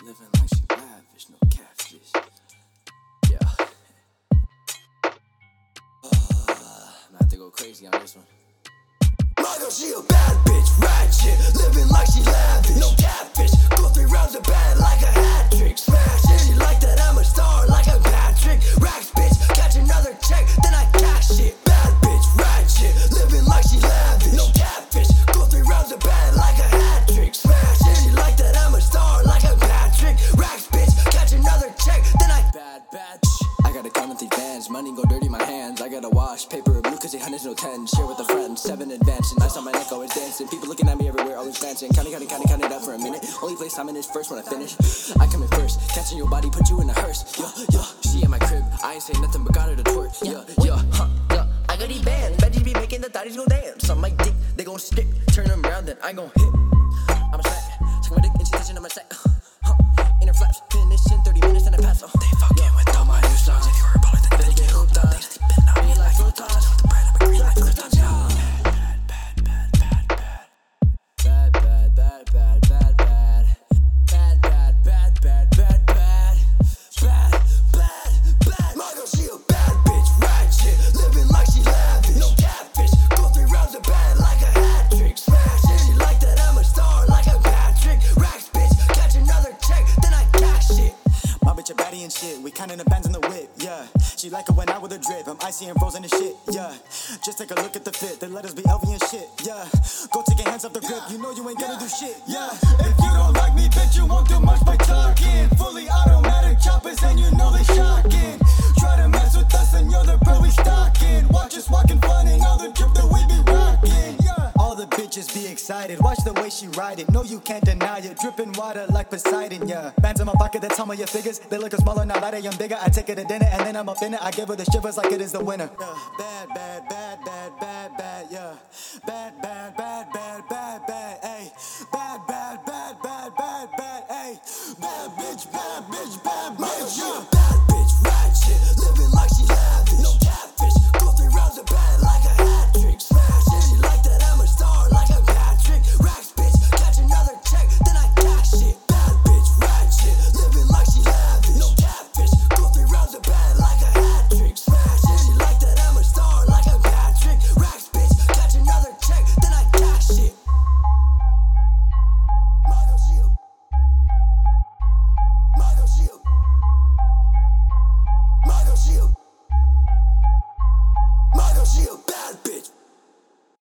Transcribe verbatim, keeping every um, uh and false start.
Living like she lavish, no catfish. Yeah. Uh, I'm gonna have to go crazy on this one. Margo, she a bad bitch, ratchet, living like she lavish, no catfish. Go three rounds of bad like a hat trick, smash it. She like that I'm a star like I'm Patrick. Racks, bitch, catch another check, then I cash it. Bad bitch, ratchet, living like she lavish, no catfish. Go three rounds of bad like a hat trick, smash it. She like that I'm a star like I'm Patrick. Racks, bitch, catch another check, then I Bad, bad. I gotta count up these bands, money go dirty my hands. I gotta wash paper blue cause eight hundreds no ten. Share with a friend, seven advancing. Ice on my neck always dancing. People looking at me everywhere, always glancing. Counting, counting, counting, counting it up for a minute. Only place I'm in is first when I finish. I come in first, catching your body, put you in a hearse. Yeah, yeah. She in my crib, I ain't say nothing but got her to twerk. Yeah, yeah, huh, yeah. I got these bands, Benji be making the thotties go dance. On my dick, they gon' stick. Turn them around, then I gon' hit. I'm a smack, take my dick and she touching on my sack. Huh, in her flaps, finish in thirty minutes, then I pass. Oh, they fucking with all my new songs. If you were a baller, then they get hooked on. They sleeping on me like photons. With the bread, I'm a green like croutons. Bad, bad, bad, bad, bad. Bad, bad, bad, bad, bad, bad. Bad, bad, bad, bad, bad, bad. Bad, bad, bad. Margo, she a bad bitch, ratchet, living like she lavish, no catfish. Go three rounds of bad like a hat trick, smash it. She like that I'm a star like I'm Patrick. Racks, bitch, catch another check, then I cash it. My bitch a baddie and shit, we counting the bands in the whip, yeah. She like it when I with a drip, I'm icy and frozen and shit, yeah. Just take a look at the fit, the letters be L V and shit, yeah. Go take your hands off the grip, you know you ain't gonna do shit, yeah. If you don't like me, bitch, you won't do much by talking. Fully automatic choppers and you know they shocking. Try to mess with us and you're the pearl we stalking. Watch us walking funny, all the drip that we be rocking, yeah. All the bitches be excited, watch the way she ride it. No, you can't deny it, dripping water like Poseidon, yeah. Bands in my pocket, that's some of your figures. They look smaller, now that I'm bigger. I take her to dinner and then I'm up in it. I give her the shivers like it is the winter. Yeah. Bad, bad, bad, bad, bad, bad, yeah. Bad, bad, bad, bad, bad, bad, ayy.